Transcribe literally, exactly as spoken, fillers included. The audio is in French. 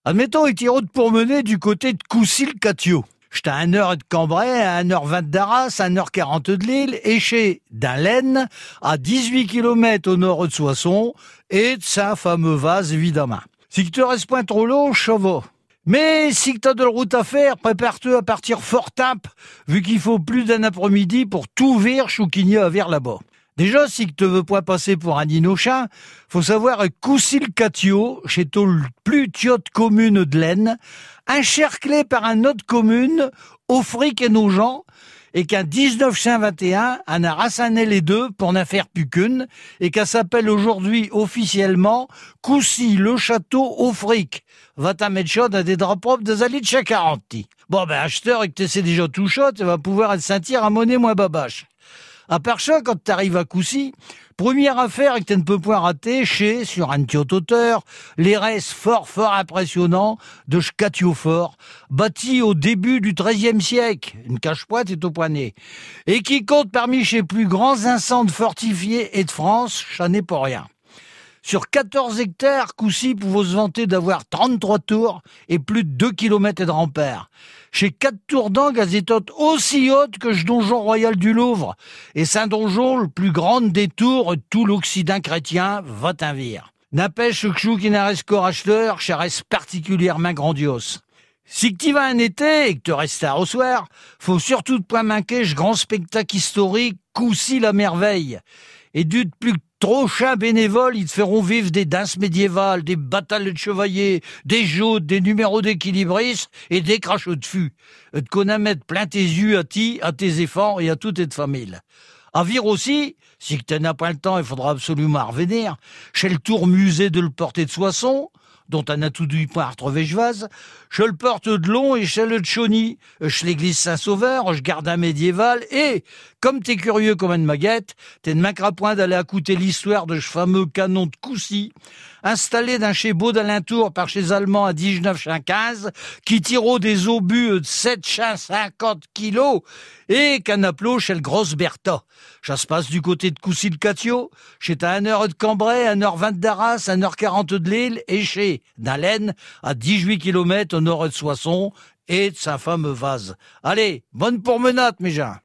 Admettons, il tire de pour mener du côté de Coucy-le-Catio. J'étais à une heure de Cambrai, à une heure vingt d'Arras, à une heure quarante de Lille, et chez d'Allen, à dix-huit kilomètres au nord de Soissons, et de Saint-fameux vase, évidemment. Si tu te restes point trop long, je va. Mais si tu as de la route à faire, prépare-toi à partir fort tape, vu qu'il faut plus d'un après-midi pour tout virche ou qu'il y a à vers là-bas. Déjà, si tu veux pas passer pour un innocent, faut savoir que Coucy-le-Catio, chez le plus tiote commune de l'Aisne, encerclé par une autre commune, Offric et Nogent, et qu'en dix-neuf cent vingt et un, on a rassané les deux pour n'en faire plus qu'une, et qu'elle s'appelle aujourd'hui officiellement Coucy-le-Château-Offric. Va t'en mettre chaud dans des draps propres des alliés de chez quarante. Bon, ben, acheteur, et que tu sais déjà tout chaud, tu vas pouvoir être sentir à monnaie moins babache. À part ça, quand t'arrives à Coucy, première affaire que tu ne peux point rater, chez, sur un tiot hauteur, les restes fort, fort impressionnants de Catio-Fort, bâti au début du treizième siècle, une cache-poite est au poignet, et qui compte parmi ses plus grands incendies fortifiés et de France, j'en ai pour rien. Sur quatorze hectares, Coucy pouvait se vanter d'avoir trente-trois tours et plus de deux kilomètres de rempart. Chez quatre tours d'angle, elles étaient aussi hautes que le donjon royal du Louvre. Et c'est un donjon le plus grand des tours de tout l'Occident chrétien, va t'invire. N'empêche que chou qui n'a reste qu'au racheteur, ça reste particulièrement grandiose. Si que tu vas un été et que tu restes tard au soir, faut surtout pas manquer ce grand spectacle historique, Coucy la merveille. Et du plus trop chats bénévoles, ils te feront vivre des danses médiévales, des batailles de chevaliers, des joutes, des numéros d'équilibristes et des crachots de fût. De qu'on a mettre plein tes yeux à ti, à tes enfants et à toute tes famille. À vire aussi, si que tu n'as pas le temps, il faudra absolument revenir, chez le tour musée de le Porté de Soissons, dont on a tout du point à retrouver Jevaz, chez le Porte de Long et chez le de Chauny, chez l'église Saint-Sauveur, chez Gardin médiéval, et, comme t'es curieux comme une maguette, t'es ne manqueras point d'aller écouter l'histoire de ce fameux canon de Coucy, installé d'un chez Beau d'Alentour par chez Allemands à dix-neuf cent quinze, qui tire des obus de sept cent cinquante kilos, et qu'un appelot chez le Grosse Bertha. Ça se passe du côté de Coucy-le-Catio, chez à une heure de Cambrai, à une heure vingt d'Arras, à une heure quarante de Lille, et chez d'Allen, à dix-huit kilomètres au nord de Soissons, et de sa fameux vase. Allez, bonne promenade, mes gens.